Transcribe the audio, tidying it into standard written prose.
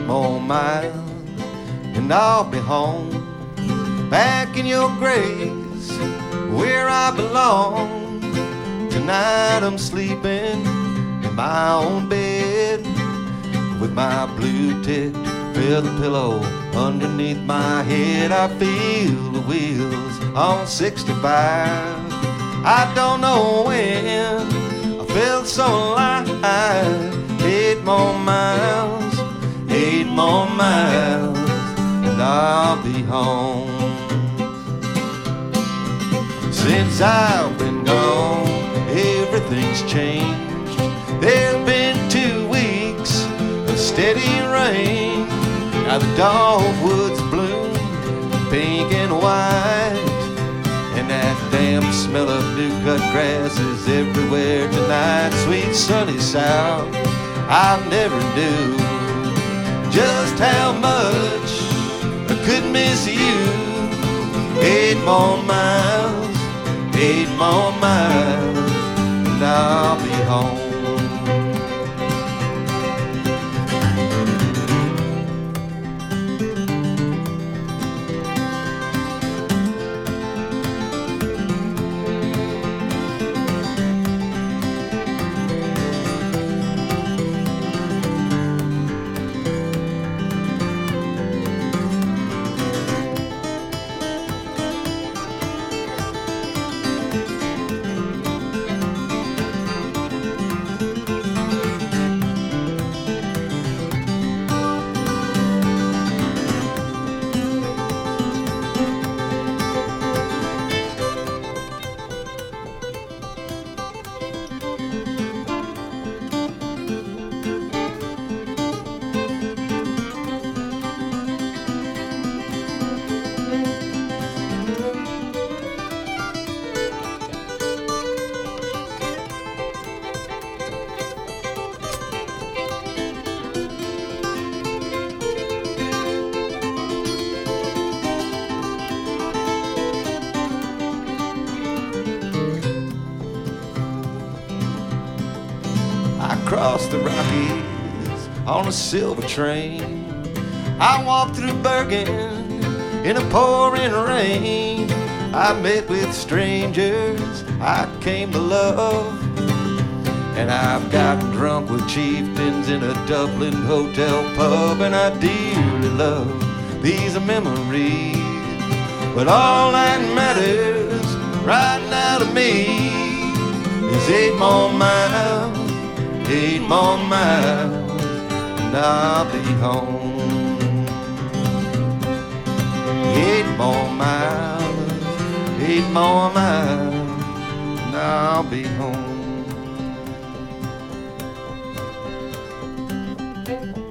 more miles, and I'll be home, back in your grace, where I belong. Tonight I'm sleeping in my own bed, with my blue-ticked feather pillow underneath my head. I feel the wheels on 65. I don't know when I felt so alive. 8 more miles, 8 more miles, and I'll be home. Since I've been gone, everything's changed. There's been 2 weeks of steady rain. Now the dogwoods bloom pink and white, and that damn smell of new-cut grass is everywhere tonight. Sweet sunny South, I never knew just how much I could miss you. 8 more miles, 8 more miles, and I'll be home. I crossed the Rockies on a silver train. I walked through Bergen in a pouring rain. I met with strangers I came to love, and I've gotten drunk with chieftains in a Dublin hotel pub. And I dearly love these memories, but all that matters right now to me is 8 more miles, 8 more miles, and I'll be home. 8 more miles, 8 more miles, and I'll be home.